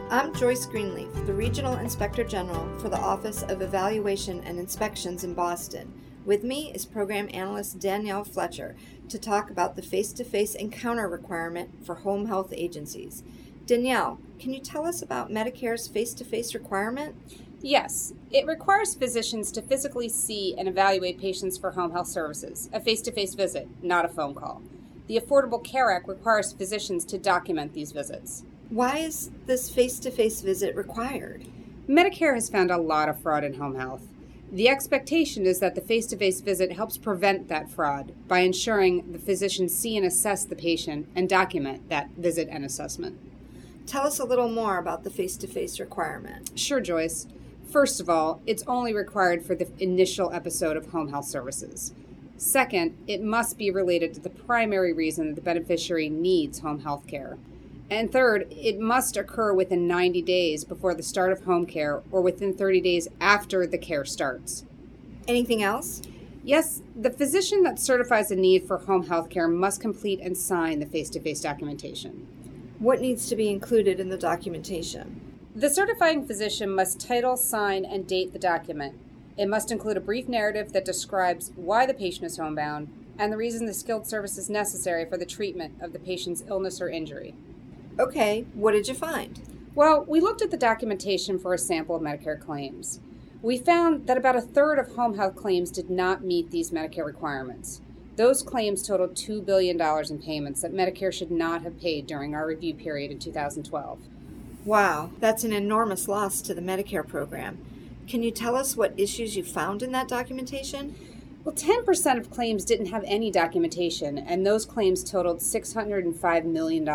I'm Joyce Greenleaf, the Regional Inspector General for the Office of Evaluation and Inspections in Boston. With me is Program Analyst Danielle Fletcher to talk about the face-to-face encounter requirement for home health agencies. Danielle, can you tell us about Medicare's face-to-face requirement? Yes, it requires physicians to physically see and evaluate patients for home health services, a face-to-face visit, not a phone call. The Affordable Care Act requires physicians to document these visits. Why is this face-to-face visit required? Medicare has found a lot of fraud in home health. The expectation is that the face-to-face visit helps prevent that fraud by ensuring the physicians see and assess the patient and document that visit and assessment. Tell us a little more about the face-to-face requirement. Sure, Joyce. First of all, it's only required for the initial episode of home health services. Second, it must be related to the primary reason that the beneficiary needs home health care. And third, it must occur within 90 days before the start of home care or within 30 days after the care starts. Anything else? Yes, the physician that certifies a need for home health care must complete and sign the face-to-face documentation. What needs to be included in the documentation? The certifying physician must title, sign, and date the document. It must include a brief narrative that describes why the patient is homebound and the reason the skilled service is necessary for the treatment of the patient's illness or injury. Okay, what did you find? Well, we looked at the documentation for a sample of Medicare claims. We found that about a third of home health claims did not meet these Medicare requirements. Those claims totaled $2 billion in payments that Medicare should not have paid during our review period in 2012. Wow, that's an enormous loss to the Medicare program. Can you tell us what issues you found in that documentation? Well, 10% of claims didn't have any documentation, and those claims totaled $605 million.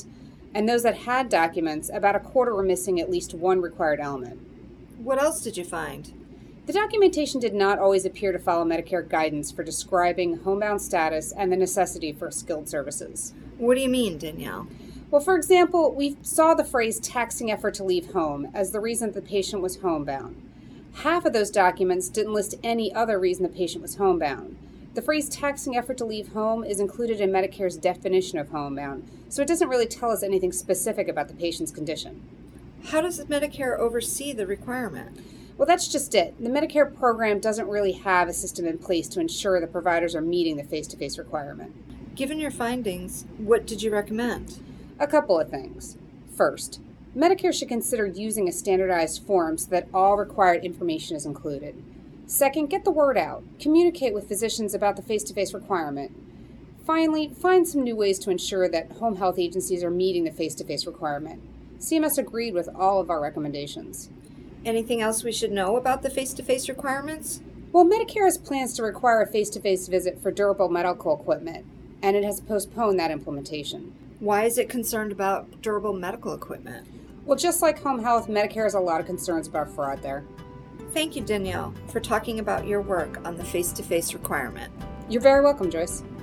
And those that had documents, about a quarter were missing at least one required element. What else did you find? The documentation did not always appear to follow Medicare guidance for describing homebound status and the necessity for skilled services. What do you mean, Danielle? Well, for example, we saw the phrase taxing effort to leave home as the reason the patient was homebound. Half of those documents didn't list any other reason the patient was homebound. The phrase taxing effort to leave home is included in Medicare's definition of homebound, so it doesn't really tell us anything specific about the patient's condition. How does Medicare oversee the requirement? Well, that's just it. The Medicare program doesn't really have a system in place to ensure the providers are meeting the face-to-face requirement. Given your findings, what did you recommend? A couple of things. First, Medicare should consider using a standardized form so that all required information is included. Second, get the word out. Communicate with physicians about the face-to-face requirement. Finally, find some new ways to ensure that home health agencies are meeting the face-to-face requirement. CMS agreed with all of our recommendations. Anything else we should know about the face-to-face requirements? Well, Medicare has plans to require a face-to-face visit for durable medical equipment, and it has postponed that implementation. Why is it concerned about durable medical equipment? Well, just like home health, Medicare has a lot of concerns about fraud there. Thank you, Danielle, for talking about your work on the face-to-face requirement. You're very welcome, Joyce.